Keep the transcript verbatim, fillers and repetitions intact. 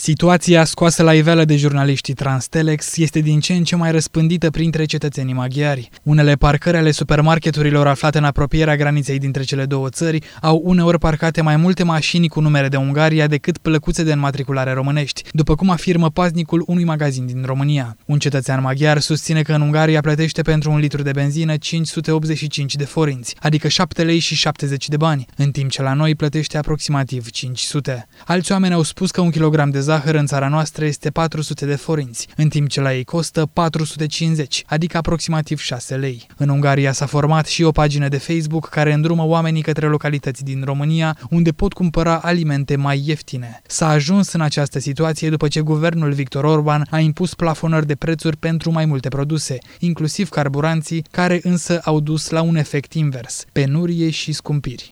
Situația scoasă la iveală de jurnaliștii Transtelex este din ce în ce mai răspândită printre cetățenii maghiari. Unele parcări ale supermarketurilor aflate în apropierea graniței dintre cele două țări au uneori parcate mai multe mașini cu numere de Ungaria decât plăcuțe de înmatriculare românești, după cum afirmă paznicul unui magazin din România. Un cetățean maghiar susține că în Ungaria plătește pentru un litru de benzină cinci sute optzeci și cinci de forinți, adică șapte lei și șaptezeci de bani, în timp ce la noi plătește aproximativ cinci sute. Alți oameni au spus că un kilogram de zahăr în țara noastră este patru sute de forinți, în timp ce la ei costă patru sute cincizeci, adică aproximativ șase lei. În Ungaria s-a format și o pagină de Facebook care îndrumă oamenii către localități din România unde pot cumpăra alimente mai ieftine. S-a ajuns în această situație după ce guvernul Victor Orban a impus plafonări de prețuri pentru mai multe produse, inclusiv carburanții, care însă au dus la un efect invers, penurie și scumpiri.